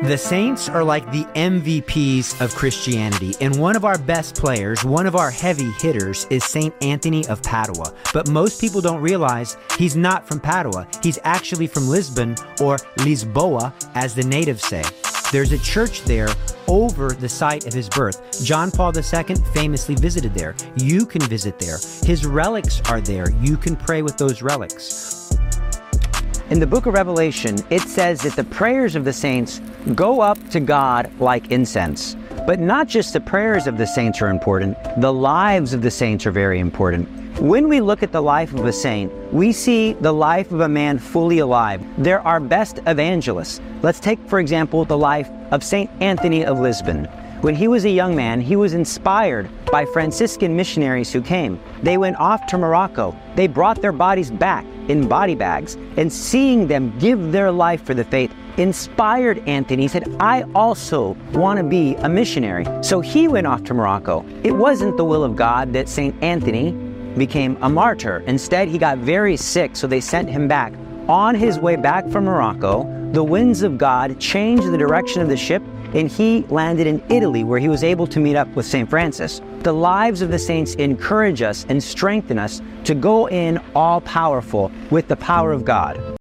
The saints are like the MVPs of Christianity, and one of our best players, one of our heavy hitters, is Saint Anthony of Padua. But most people don't realize he's not from Padua. He's actually from Lisbon, or Lisboa, as the natives say. There's a church there over the site of his birth. John Paul II famously visited there. You can visit there. His relics are there. You can pray with those relics. In the book of Revelation, it says that the prayers of the saints go up to God like incense. But not just the prayers of the saints are important, the lives of the saints are very important. When we look at the life of a saint, we see the life of a man fully alive. They're our best evangelists. Let's take, for example, the life of Saint Anthony of Lisbon. When he was a young man, he was inspired by Franciscan missionaries who came. They went off to Morocco. They brought their bodies back in body bags, and seeing them give their life for the faith inspired Anthony. He said, I also want to be a missionary. So he went off to Morocco. It wasn't the will of God that Saint Anthony became a martyr. Instead, he got very sick, so they sent him back. On his way back from Morocco, the winds of God changed the direction of the ship, and he landed in Italy, where he was able to meet up with St. Francis. The lives of the saints encourage us and strengthen us to go in all-powerful with the power of God.